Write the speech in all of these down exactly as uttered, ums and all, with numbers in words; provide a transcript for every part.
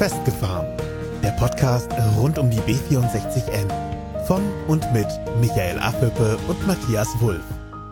Festgefahren, der Podcast rund um die B vierundsechzig N von und mit Michael Affelpe und Matthias Wulff.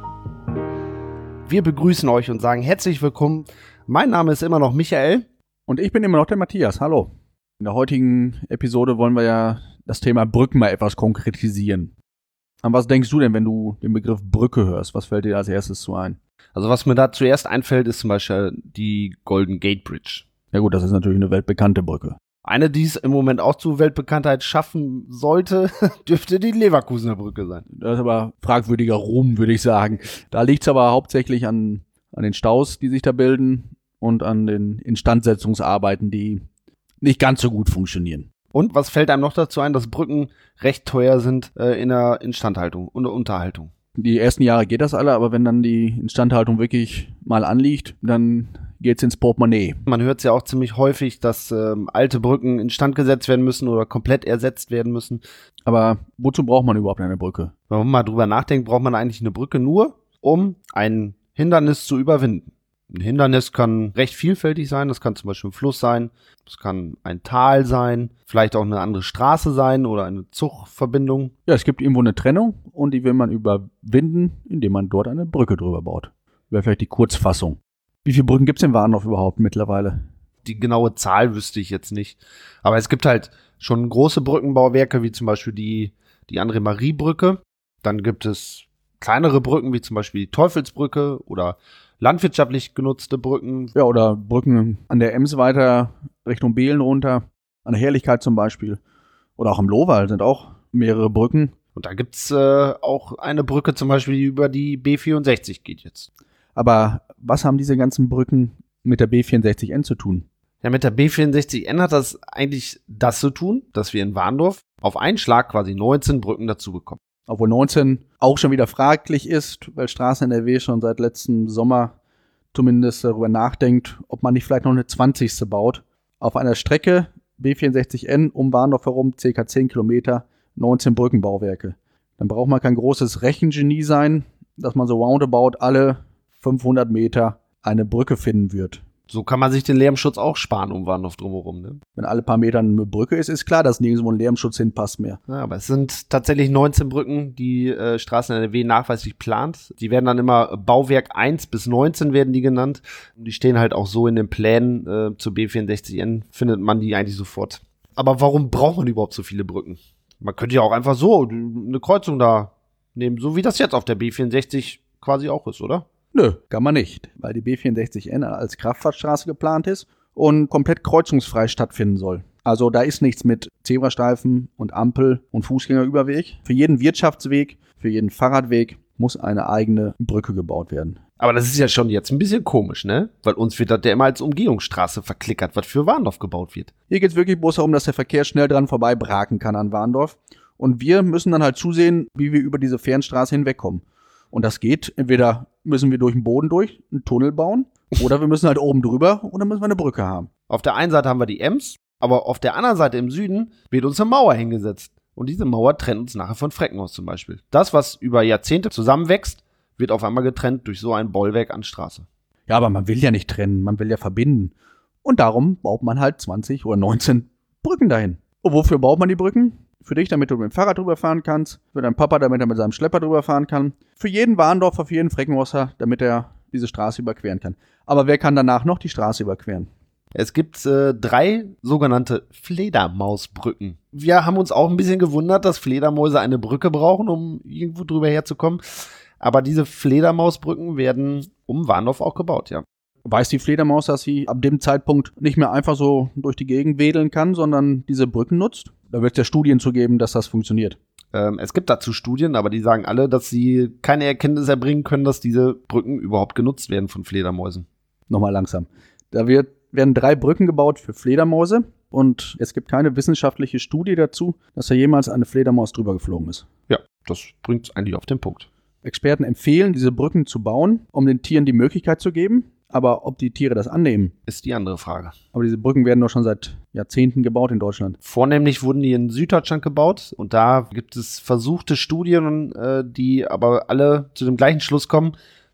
Wir begrüßen euch und sagen herzlich willkommen. Mein Name ist immer noch Michael. Und ich bin immer noch der Matthias. Hallo. In der heutigen Episode wollen wir ja das Thema Brücken mal etwas konkretisieren. An was denkst du denn, wenn du den Begriff Brücke hörst? Was fällt dir als erstes so ein? Also was mir da zuerst einfällt, ist zum Beispiel die Golden Gate Bridge. Ja gut, das ist natürlich eine weltbekannte Brücke. Eine, die es im Moment auch zu Weltbekanntheit schaffen sollte, dürfte die Leverkusener Brücke sein. Das ist aber fragwürdiger Ruhm, würde ich sagen. Da liegt es aber hauptsächlich an, an den Staus, die sich da bilden und an den Instandsetzungsarbeiten, die nicht ganz so gut funktionieren. Und was fällt einem noch dazu ein, dass Brücken recht teuer sind äh, in der Instandhaltung und der Unterhaltung? Die ersten Jahre geht das alle, aber wenn dann die Instandhaltung wirklich mal anliegt, dann geht's ins Portemonnaie. Man hört es ja auch ziemlich häufig, dass ähm, alte Brücken instand gesetzt werden müssen oder komplett ersetzt werden müssen. Aber wozu braucht man überhaupt eine Brücke? Wenn man mal drüber nachdenkt, braucht man eigentlich eine Brücke nur, um ein Hindernis zu überwinden. Ein Hindernis kann recht vielfältig sein. Das kann zum Beispiel ein Fluss sein, das kann ein Tal sein, vielleicht auch eine andere Straße sein oder eine Zugverbindung. Ja, es gibt irgendwo eine Trennung und die will man überwinden, indem man dort eine Brücke drüber baut. Wäre vielleicht die Kurzfassung. Wie viele Brücken gibt es in Warndorf überhaupt mittlerweile? Die genaue Zahl wüsste ich jetzt nicht. Aber es gibt halt schon große Brückenbauwerke, wie zum Beispiel die, die André-Marie-Brücke. Dann gibt es kleinere Brücken, wie zum Beispiel die Teufelsbrücke oder landwirtschaftlich genutzte Brücken. Ja, oder Brücken an der Ems weiter Richtung Behlen runter, an der Herrlichkeit zum Beispiel. Oder auch im Lohwald sind auch mehrere Brücken. Und da gibt's äh, auch eine Brücke zum Beispiel, die über die B vierundsechzig geht jetzt. Aber was haben diese ganzen Brücken mit der B vierundsechzig N zu tun? Ja, mit der B vierundsechzig N hat das eigentlich das zu tun, dass wir in Warndorf auf einen Schlag quasi neunzehn Brücken dazu bekommen. Obwohl neunzehn auch schon wieder fraglich ist, weil Straßen N R W schon seit letztem Sommer zumindest darüber nachdenkt, ob man nicht vielleicht noch eine zwanzigste baut. Auf einer Strecke B vierundsechzig N um Warndorf herum, ca. zehn Kilometer, neunzehn Brückenbauwerke. Dann braucht man kein großes Rechengenie sein, dass man so roundabout alle fünfhundert Meter eine Brücke finden wird. So kann man sich den Lärmschutz auch sparen um Warndorf drumherum, ne? Wenn alle paar Meter eine Brücke ist, ist klar, dass nirgendwo ein Lärmschutz hinpasst mehr. Ja, aber es sind tatsächlich neunzehn Brücken, die äh, Straßen N R W nachweislich plant. Die werden dann immer Bauwerk eins bis neunzehn werden die genannt. Und die stehen halt auch so in den Plänen äh, zur B vierundsechzig N, findet man die eigentlich sofort. Aber warum braucht man überhaupt so viele Brücken? Man könnte ja auch einfach so eine Kreuzung da nehmen, so wie das jetzt auf der B vierundsechzig quasi auch ist, oder? Nö, kann man nicht, weil die B vierundsechzig N als Kraftfahrtstraße geplant ist und komplett kreuzungsfrei stattfinden soll. Also da ist nichts mit Zebrastreifen und Ampel und Fußgängerüberweg. Für jeden Wirtschaftsweg, für jeden Fahrradweg muss eine eigene Brücke gebaut werden. Aber das ist ja schon jetzt ein bisschen komisch, ne? Weil uns wird das ja immer als Umgehungsstraße verklickert, was für Warndorf gebaut wird. Hier geht es wirklich bloß darum, dass der Verkehr schnell dran vorbei braken kann an Warndorf. Und wir müssen dann halt zusehen, wie wir über diese Fernstraße hinwegkommen. Und das geht, entweder müssen wir durch den Boden durch, einen Tunnel bauen, oder wir müssen halt oben drüber und dann müssen wir eine Brücke haben. Auf der einen Seite haben wir die Ems, aber auf der anderen Seite im Süden wird uns eine Mauer hingesetzt. Und diese Mauer trennt uns nachher von Freckenhaus zum Beispiel. Das, was über Jahrzehnte zusammenwächst, wird auf einmal getrennt durch so ein Bollwerk an Straße. Ja, aber man will ja nicht trennen, man will ja verbinden. Und darum baut man halt zwanzig oder neunzehn Brücken dahin. Und wofür baut man die Brücken? Für dich, damit du mit dem Fahrrad drüber fahren kannst. Für deinen Papa, damit er mit seinem Schlepper drüber fahren kann. Für jeden Warndorfer, für jeden Freckenhauser, damit er diese Straße überqueren kann. Aber wer kann danach noch die Straße überqueren? Es gibt äh, drei sogenannte Fledermausbrücken. Wir haben uns auch ein bisschen gewundert, dass Fledermäuse eine Brücke brauchen, um irgendwo drüber herzukommen. Aber diese Fledermausbrücken werden um Warndorf auch gebaut, ja. Weiß die Fledermaus, dass sie ab dem Zeitpunkt nicht mehr einfach so durch die Gegend wedeln kann, sondern diese Brücken nutzt? Da wird es ja Studien zu geben, dass das funktioniert. Ähm, es gibt dazu Studien, aber die sagen alle, dass sie keine Erkenntnis erbringen können, dass diese Brücken überhaupt genutzt werden von Fledermäusen. Nochmal langsam. Da wird, werden drei Brücken gebaut für Fledermäuse und es gibt keine wissenschaftliche Studie dazu, dass da jemals eine Fledermaus drüber geflogen ist. Ja, das bringt es eigentlich auf den Punkt. Experten empfehlen, diese Brücken zu bauen, um den Tieren die Möglichkeit zu geben. Aber ob die Tiere das annehmen, ist die andere Frage. Aber diese Brücken werden doch schon seit Jahrzehnten gebaut in Deutschland. Vornehmlich wurden die in Süddeutschland gebaut und da gibt es versuchte Studien, äh, die aber alle zu dem gleichen Schluss kommen,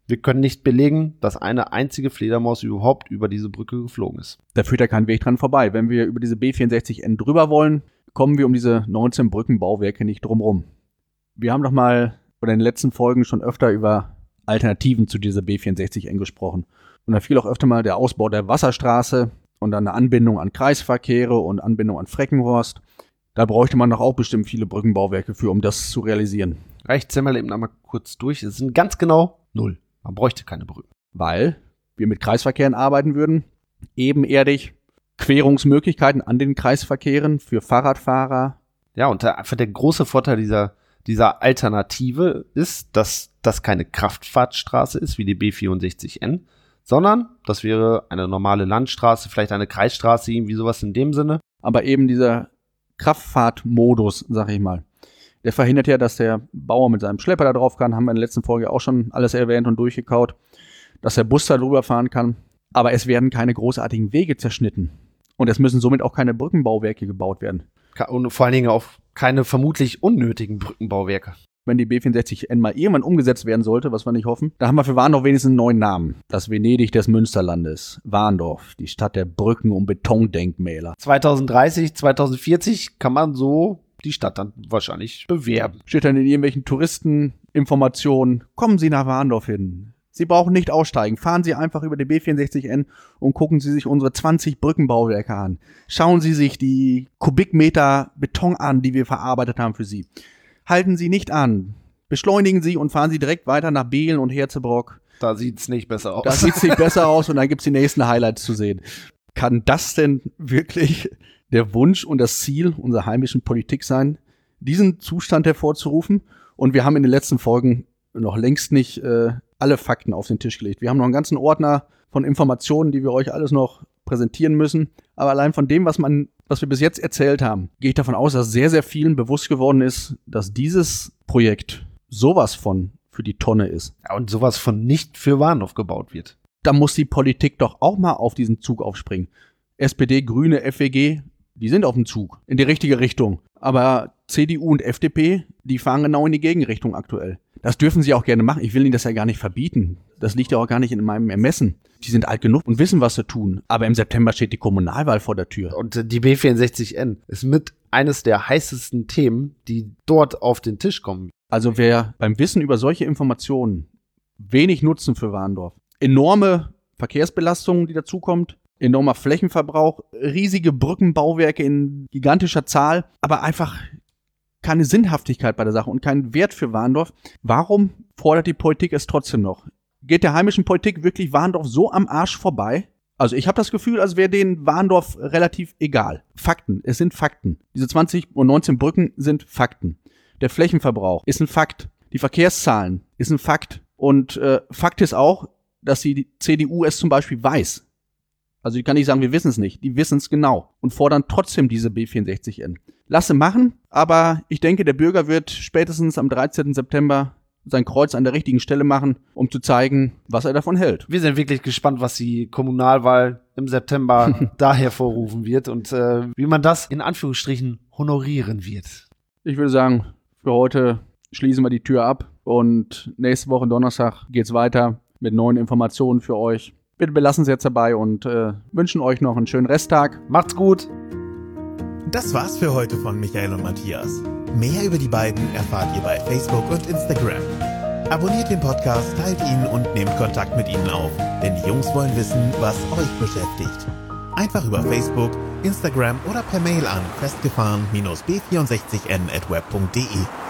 Wir können nicht belegen, dass eine einzige Fledermaus überhaupt über diese Brücke geflogen ist. Da führt ja kein Weg dran vorbei. Wenn wir über diese B vierundsechzig N drüber wollen, kommen wir um diese neunzehn Brückenbauwerke nicht drumrum. Wir haben doch mal oder in den letzten Folgen schon öfter über Alternativen zu dieser B vierundsechzig N gesprochen. Und da fiel auch öfter mal der Ausbau der Wasserstraße und dann eine Anbindung an Kreisverkehre und Anbindung an Freckenhorst. Da bräuchte man doch auch bestimmt viele Brückenbauwerke für, um das zu realisieren. Reicht zählen wir eben einmal kurz durch. Es sind ganz genau null. Man bräuchte keine Brücken. Weil wir mit Kreisverkehren arbeiten würden, ebenerdig, Querungsmöglichkeiten an den Kreisverkehren für Fahrradfahrer. Ja, und der, einfach der große Vorteil dieser, dieser Alternative ist, dass das keine Kraftfahrtstraße ist wie die B vierundsechzig N, sondern das wäre eine normale Landstraße, vielleicht eine Kreisstraße, irgendwie sowas in dem Sinne. Aber eben dieser Kraftfahrtmodus, sag ich mal, der verhindert ja, dass der Bauer mit seinem Schlepper da drauf kann, haben wir in der letzten Folge auch schon alles erwähnt und durchgekaut, dass der Bus da drüber fahren kann. Aber es werden keine großartigen Wege zerschnitten. Und es müssen somit auch keine Brückenbauwerke gebaut werden. Und vor allen Dingen auch keine vermutlich unnötigen Brückenbauwerke. Wenn die B vierundsechzig N mal irgendwann umgesetzt werden sollte, was wir nicht hoffen, da haben wir für Warndorf wenigstens einen neuen Namen. Das Venedig des Münsterlandes. Warndorf, die Stadt der Brücken und Betondenkmäler. zwanzig dreißig, zwanzig vierzig kann man so die Stadt dann wahrscheinlich bewerben. Steht dann in irgendwelchen Touristeninformationen, kommen Sie nach Warndorf hin. Sie brauchen nicht aussteigen. Fahren Sie einfach über die B vierundsechzig N und gucken Sie sich unsere zwanzig Brückenbauwerke an. Schauen Sie sich die Kubikmeter Beton an, die wir verarbeitet haben für Sie. Halten Sie nicht an. Beschleunigen Sie und fahren Sie direkt weiter nach Behlen und Herzebrock. Da sieht's nicht besser aus. Da sieht's nicht besser aus und dann gibt's die nächsten Highlights zu sehen. Kann das denn wirklich der Wunsch und das Ziel unserer heimischen Politik sein, diesen Zustand hervorzurufen? Und wir haben in den letzten Folgen noch längst nicht äh, alle Fakten auf den Tisch gelegt. Wir haben noch einen ganzen Ordner von Informationen, die wir euch alles noch präsentieren müssen. Aber allein von dem, was man, was wir bis jetzt erzählt haben, gehe ich davon aus, dass sehr, sehr vielen bewusst geworden ist, dass dieses Projekt sowas von für die Tonne ist. Ja, und sowas von nicht für Warndorf gebaut wird. Da muss die Politik doch auch mal auf diesen Zug aufspringen. S P D, Grüne, F W G, die sind auf dem Zug, in die richtige Richtung. Aber C D U und F D P, die fahren genau in die Gegenrichtung aktuell. Das dürfen sie auch gerne machen. Ich will ihnen das ja gar nicht verbieten. Das liegt ja auch gar nicht in meinem Ermessen. Die sind alt genug und wissen, was sie tun. Aber im September steht die Kommunalwahl vor der Tür. Und die B vierundsechzig N ist mit eines der heißesten Themen, die dort auf den Tisch kommen. Also wer beim Wissen über solche Informationen wenig Nutzen für Warndorf, enorme Verkehrsbelastung, die dazukommt, enormer Flächenverbrauch, riesige Brückenbauwerke in gigantischer Zahl, aber einfach keine Sinnhaftigkeit bei der Sache und keinen Wert für Warndorf. Warum fordert die Politik es trotzdem noch? Geht der heimischen Politik wirklich Warndorf so am Arsch vorbei? Also ich habe das Gefühl, als wäre denen Warndorf relativ egal. Fakten, es sind Fakten. Diese zwanzig und neunzehn Brücken sind Fakten. Der Flächenverbrauch ist ein Fakt. Die Verkehrszahlen ist ein Fakt. Und äh, Fakt ist auch, dass die C D U es zum Beispiel weiß. Also die kann nicht sagen, wir wissen es nicht. Die wissen es genau und fordern trotzdem diese B vierundsechzig N. Lasse machen, aber ich denke, der Bürger wird spätestens am dreizehnten September sein Kreuz an der richtigen Stelle machen, um zu zeigen, was er davon hält. Wir sind wirklich gespannt, was die Kommunalwahl im September da hervorrufen wird und äh, wie man das in Anführungsstrichen honorieren wird. Ich würde sagen, für heute schließen wir die Tür ab und nächste Woche Donnerstag geht's weiter mit neuen Informationen für euch. Bitte belassen Sie jetzt dabei und äh, wünschen euch noch einen schönen Resttag. Macht's gut! Das war's für heute von Michael und Matthias. Mehr über die beiden erfahrt ihr bei Facebook und Instagram. Abonniert den Podcast, teilt ihn und nehmt Kontakt mit ihnen auf, denn die Jungs wollen wissen, was euch beschäftigt. Einfach über Facebook, Instagram oder per Mail an festgefahren dash b vierundsechzig n at web punkt de.